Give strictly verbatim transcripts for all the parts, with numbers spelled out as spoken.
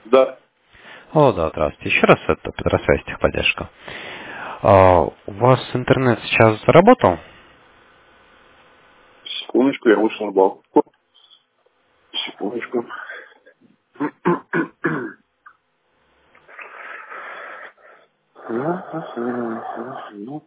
Да. О, да, здравствуйте. Еще раз это Петросвязь техподдержка. А, у вас интернет сейчас заработал? Секундочку, я вышел на балкон. Секундочку. Ну,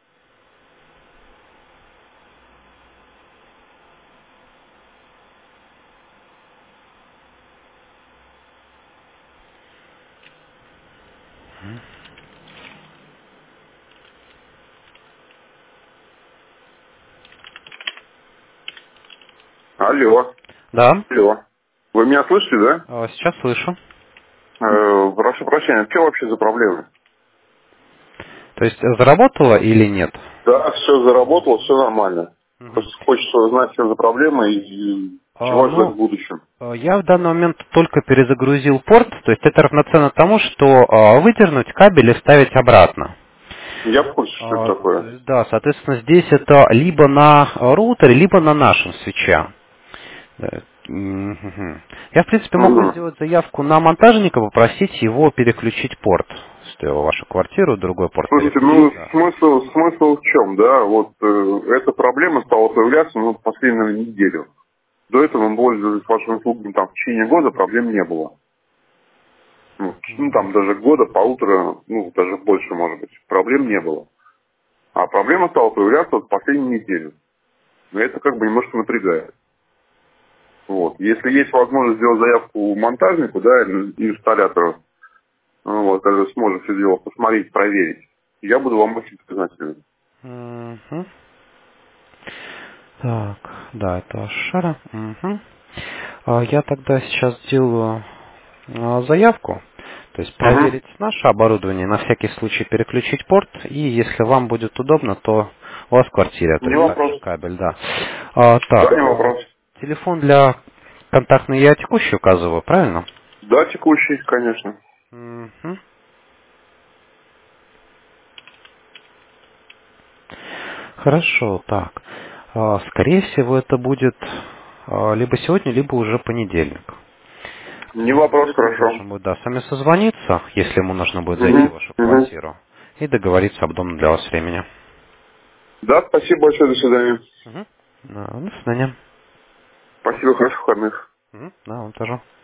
алло. Да. Алло. Вы меня слышите, да? А, сейчас слышу. Э, прошу прощения, что вообще за проблемы? То есть э, заработало или нет? Да, все заработало, все нормально. Мгм. Просто хочется узнать, что за проблемы и А, чего ждать ну, в будущем. э, я в данный момент только перезагрузил порт, то есть это равноценно тому, что а, выдернуть кабель и вставить обратно. Я в курсе, что А, это то такое. есть, да, соответственно, здесь это либо на а, рутере, либо на нашем свитче. Да. Мгм. Я, в принципе, могу Угу. сделать заявку на монтажника, попросить его переключить порт, что его вашу квартиру, другой порт Слушайте, переключить. ну Да. смысл, смысл в чем, да? Вот э, эта проблема стала появляться ну, последнюю неделю. До этого мы пользовались вашими услугами там в течение года, проблем не было. Ну, ну, там даже года, полутора, ну, даже больше, может быть, проблем не было. А проблема стала появляться вот в последнюю неделю. Но это как бы немножко напрягает. Вот. Если есть возможность сделать заявку монтажнику, да, или инсталлятору, ну, вот, который сможет все дело посмотреть, проверить, я буду вам очень признателен. Мгм. Так, да, это Шара. Мгм. А, Я тогда сейчас сделаю а, заявку, то есть Угу. проверить наше оборудование, на всякий случай переключить порт, и если вам будет удобно, то у вас в квартире Не отрезать вопрос. кабель, да. А, Да, так, не а, вопрос. телефон для контактный я текущий указываю, правильно? Да, текущий, конечно. Мгм. Хорошо, так. А, Скорее всего, это будет а, либо сегодня, либо уже понедельник. Не вопрос, Он хорошо. должен будет, да, с вами созвониться, если ему нужно будет зайти в Угу. вашу Угу. квартиру, и договориться об удобном для вас времени. Да, спасибо большое, до свидания. Мгм. Да, до свидания. Спасибо, хороших выходных. Мгм. Да, вам тоже.